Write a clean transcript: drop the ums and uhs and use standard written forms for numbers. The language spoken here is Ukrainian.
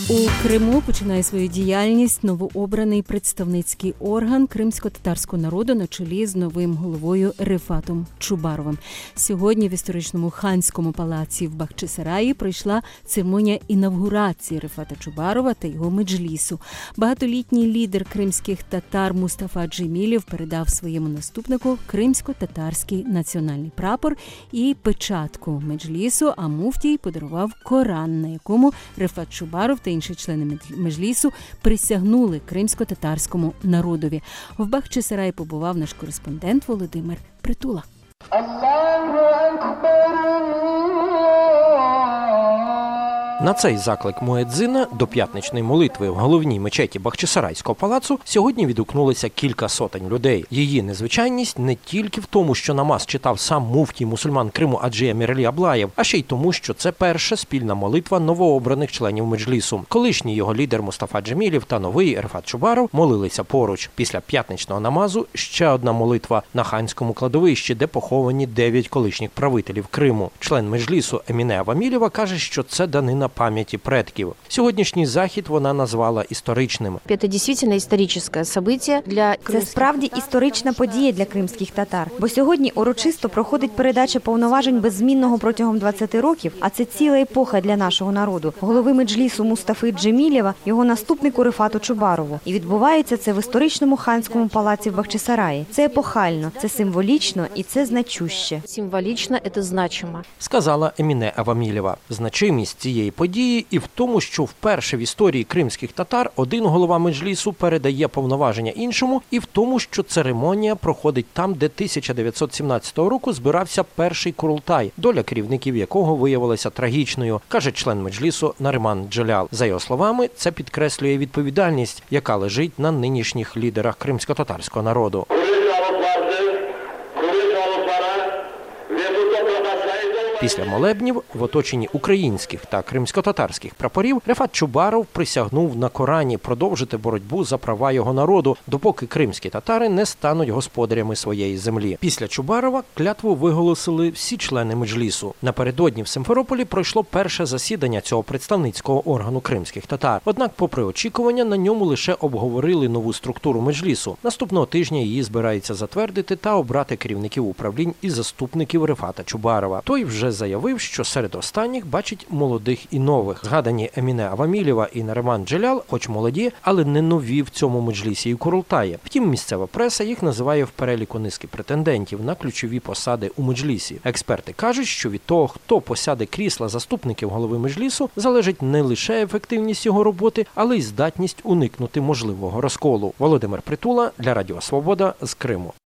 У Криму починає свою діяльність новообраний представницький орган кримсько-татарського народу на чолі з новим головою Рефатом Чубаровим. Сьогодні в історичному ханському палаці в Бахчисараї пройшла церемонія інавгурації Рефата Чубарова та його меджлісу. Багатолітній лідер кримських татар Мустафа Джемілєв передав своєму наступнику кримсько-татарський національний прапор і печатку меджлісу, а муфтій подарував Коран, на якому Рефат Чубаров та інші члени меджлісу присягнули кримсько-татарському народові. В Бахчисараї побував наш кореспондент Володимир Притула. На цей заклик муедзина до п'ятничної молитви в головній мечеті Бахчисарайського палацу сьогодні відгукнулися кілька сотень людей. Її незвичайність не тільки в тому, що намаз читав сам муфтій мусульман Криму Аджия Міралі Аблаєв, а ще й тому, що це перша спільна молитва новообраних членів меджлісу. Колишній його лідер Мустафа Джемілєв та новий Рефат Чубаров молилися поруч. Після п'ятничного намазу ще одна молитва на ханському кладовищі, де поховані 9 колишніх правителів Криму. Член меджлісу Еміне Авамілєва каже, що це данина пам'яті предків. Сьогоднішній захід вона назвала історичним. Це дійсно історичне событие для Це справді історична подія для кримських татар, бо сьогодні урочисто проходить передача повноважень беззмінного протягом 20 років, а це ціла епоха для нашого народу. Голови меджлісу Мустафи Джемілєва, його наступнику Рефату Чубарову. І відбувається це в історичному ханському палаці в Бахчисараї. Це епохально, це символічно і це значуще. Символічно, це значимо. Сказала Еміне Авамілєва. Значимість цієї події і в тому, що вперше в історії кримських татар один голова меджлісу передає повноваження іншому, і в тому, що церемонія проходить там, де 1917 року збирався перший Курултай, доля керівників якого виявилася трагічною, каже член меджлісу Нариман Джелял. За його словами, це підкреслює відповідальність, яка лежить на нинішніх лідерах кримсько-татарського народу. Після молебнів в оточенні українських та кримсько-татарських прапорів Рефат Чубаров присягнув на Корані продовжити боротьбу за права його народу, допоки кримські татари не стануть господарями своєї землі. Після Чубарова клятву виголосили всі члени меджлісу. Напередодні в Симферополі пройшло перше засідання цього представницького органу кримських татар. Однак, попри очікування, на ньому лише обговорили нову структуру меджлісу. Наступного тижня її збираються затвердити та обрати керівників управлінь і заступників Рефата Чубарова. Той вже заявив, що серед останніх бачить молодих і нових. Згадані Еміне Авамілєва і Нариман Джелял, хоч молоді, але не нові в цьому меджлісі і Курултаї. Втім, місцева преса їх називає в переліку низки претендентів на ключові посади у меджлісі. Експерти кажуть, що від того, хто посяде крісла заступників голови меджлісу, залежить не лише ефективність його роботи, але й здатність уникнути можливого розколу. Володимир Притула для Радіо Свобода з Криму.